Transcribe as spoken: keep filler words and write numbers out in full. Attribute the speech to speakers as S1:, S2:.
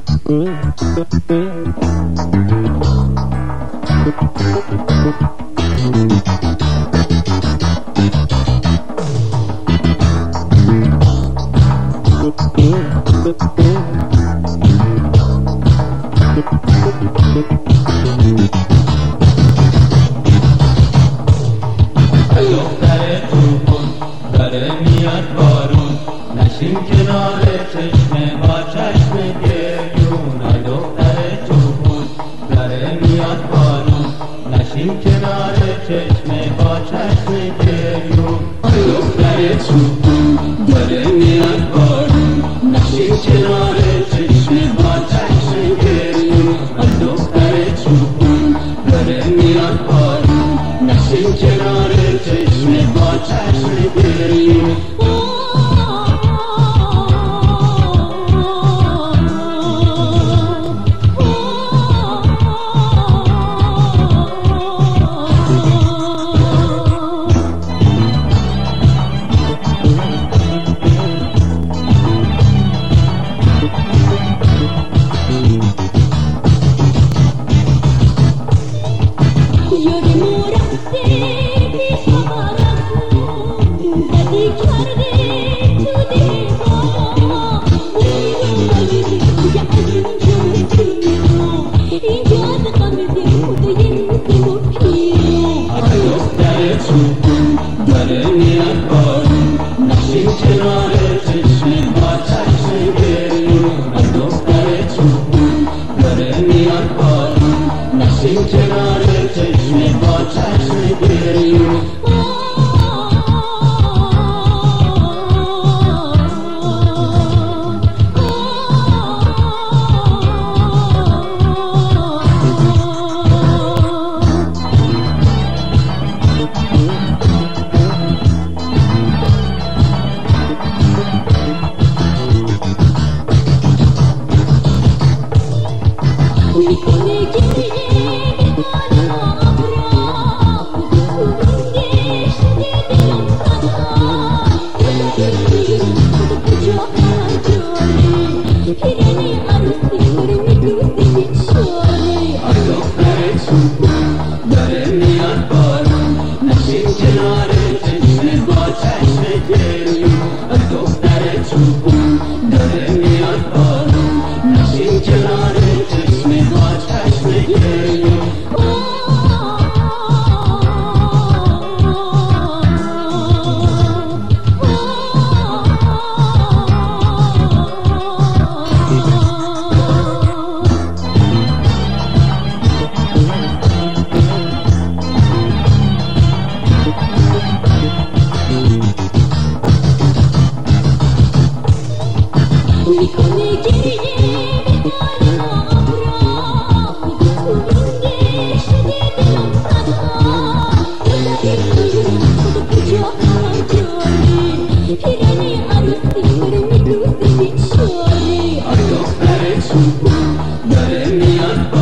S1: دختر توپون داره میاد بارون، نشین کنار چشمه با چشم گریون. آی دختر توپون داره میاد بارون، نشین کنار چشمه با چشم گریون. آی دختر توپون داره میاد بارون، نشین کنار چشمه با چشم گریون. آی دختر توپون داره میاد بارون، نشین کنار چشمه با چشم گریون. داره میاد بارون، نشین کنار چشمه با چشم گریون. آی دختر توپون داره میاد بارون، نشین کنار چشمه با چشم گریون.
S2: میکنه گریه به بالا ابرا، خودمون گشته دلم خدا. خدا کجا هم داره، پیرنی عروسی داره میدوزه بیچاره.
S1: آی دختر توپون داره میاد بارون، نشین کنار چشمه با چشم گریون. آی دختر توپون داره میاد بارون، نشین کنار چشمه با چشم گریون.
S2: میکنه گریه به بالا ابرا، خودمون گشته دلم خدا. خدا کجا هم داره، پیرنی عروسی داره میدوزه بیچاره.
S1: آی دختر توپون داره میاد